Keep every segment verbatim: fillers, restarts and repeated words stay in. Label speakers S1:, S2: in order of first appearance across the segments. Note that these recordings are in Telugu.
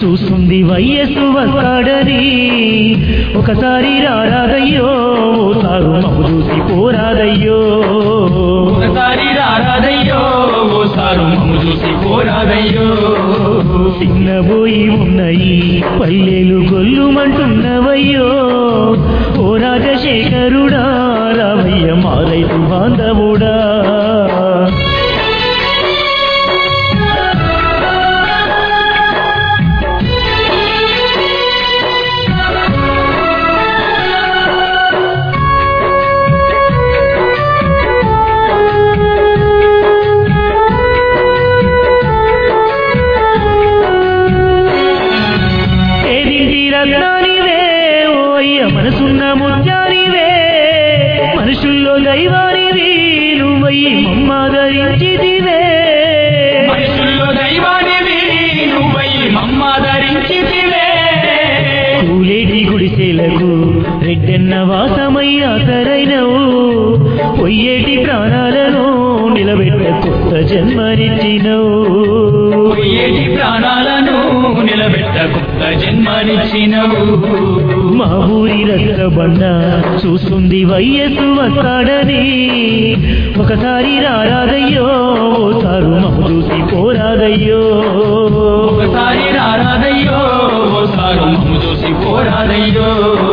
S1: చూస్తుంది వయస్సు వస్తాడని ఒకసారి రారాదయ్యో ఓసారు మమ్ము చూసి పోరాదయ్యో
S2: ఒకసారి రారాదయ్యో ఓసారు మమ్ము చూసి పోరాదయ్యో
S1: చిన్నబోయి ఉన్నాయి పల్లెలు గొల్లుమంటున్నవయ్యో ఓ రాజశేఖరుడా రావయ్య మా రైతు బాంధవుడా మనసున్న ముత్యానివే మనుషుల్లో దైవానివి నువ్వయి మమ్మాదరించితివే
S2: మనుషుల్లో దైవానివి నువ్వయి మమ్మాదరించితివే
S1: కూలేటి గుడిసెలకు రెడ్డెన్న వాసమయ్యా సరైనవు పొయ్యేటి ప్రాణాలను నిలబెట్ట కొత్త జన్మనిచ్చినవు
S2: పొయ్యేటి ప్రాణాలను నిలబెట్ట కొత్త జన్మనిచ్చినవు
S1: మా ఊరి రచ్చబండ చూస్తుంది వయస్సు వస్తాడని ఒకసారి రారాదయ్యో ఓసారు మమ్ము చూసి పోరాదయ్యో
S2: ఒకసారి రారాదయ్యో ఓసారు మమ్ము చూసి పోరాదయ్యో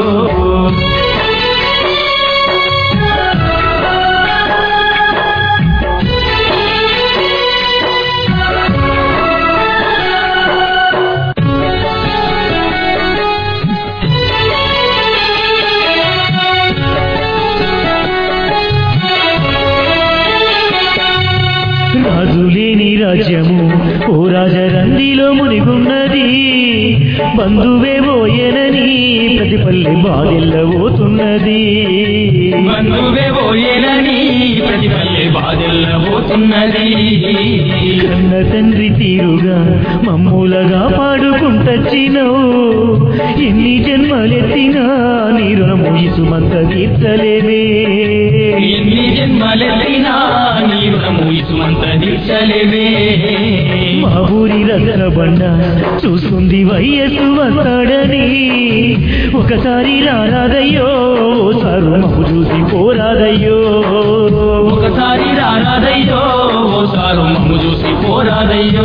S1: రాజులేని రాజ్యము ఓ రాజరందిలో మునిగున్నది బంధువే పోయేనని ప్రతి పల్లె బాధెల్లబోతున్నది
S2: బంధువే పోయేనని ప్రతి పల్లె బాధెల్లబోతున్నది
S1: కన్న తండ్రి తీరుగా మమ్ములగా పాడుకుంటచ్చినవు ఎన్ని జన్మలెత్తినా నీ రుణము ఇసుమంత తీర్చలేవే
S2: ఎన్ని జన్మలెత్తినా నీ రుణము ఇసుమంత తీర్చలేవే
S1: మా ఊరి రచ్చబండ చూస్తుంది వయస్సు వస్తాడని ఒకసారి రారాదయ్యో ఓసారు మమ్ము చూసి పోరాదయ్యో
S2: ఒకసారి రారాదయ్యో ఓసారు మమ్ము చూసి పోరాదయ్యో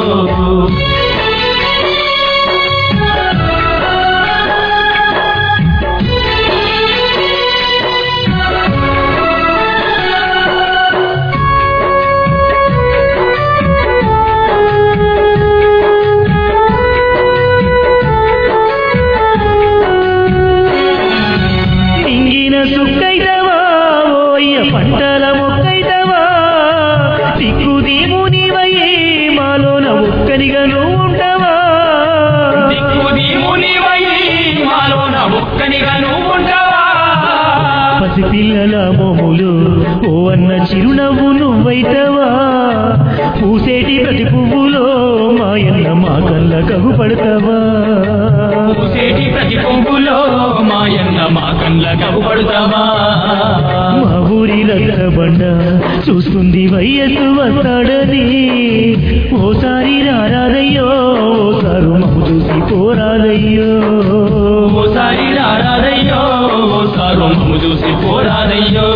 S1: సుక్కైతవా ఓయ్య పంటల మొక్కైతవా దిక్కుదీమునివయ్యి మాలోన ఒక్కనిగా నువ్వు ఉండవా
S2: దిక్కుదీమునివయ్యి మాలోన ఒక్కనిగా నువ్వు ఉండవా
S1: పసిపిల్లల మోములు ఓ అన్న చిరునవ్వు నువ్వైతవా పూసేటి ప్రతి పువ్వులో మాయన్న మా కళ్ళ కగుపడతావా
S2: పూసేటి ప్రతి పువ్వులో మాయన్న మా కళ్ళ కగుపడతావా
S1: మా ఊరి రచ్చబండ చూస్తుంది వయస్సు వస్తాడని ఓసారి రారాదయ్యో ఓసారు మమ్ము చూసి పోరాదయ్యో
S2: ఓసారి రారాదయ్యో ఓసారు మమ్ము చూసి పోరాదయ్యో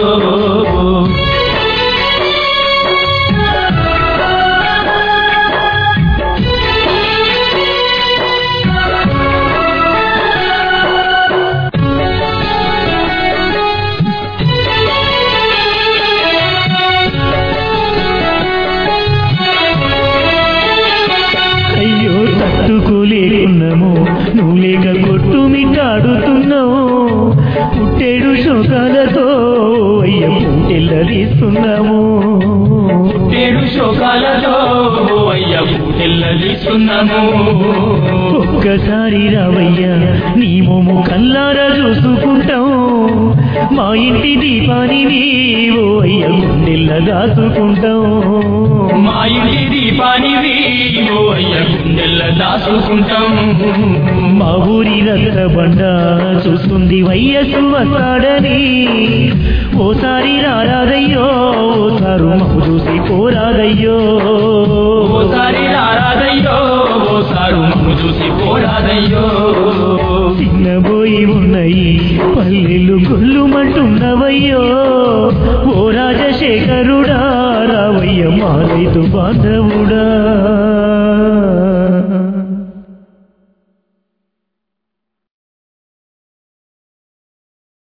S1: తట్టుకోలేకున్నాము నువ్వు లేక కొట్టు మిట్టాడుతున్నావు పుట్టేడు శోకాలతో అయ్య పూటెల్లదీస్తున్నాము
S2: పుట్టేడు శోకాలతో అయ్య పూటెల్లదీస్తున్నాము
S1: ఒక్కసారి రావయ్యా నీ మోము కల్లారా చూసుకుంటాం మా ఇంటి దీపానివి ఓ అయ్య గుండెల్ల దాచుకుంటాం
S2: మా ఇంటి దీపానివి ఓ అయ్య గుండెల్ల దాచుకుంటాం
S1: మా ఊరి రచ్చబండ చూస్తుంది వయస్సు వస్తాడని ఓసారి రారాదయ్యో ఓసారు మమ్ము చూసి పోరాదయ్యో
S2: ఓసారి రారాదయ్యో ఓసారు మమ్ము చూసి పోరాదయ్యో
S1: చిన్నబోయి ఉన్నాయి పల్లెలు గొల్లుమంటున్నవయ్యో ఓ రాజశేఖరుడా రావయ్య మా రైతు బాంధవుడా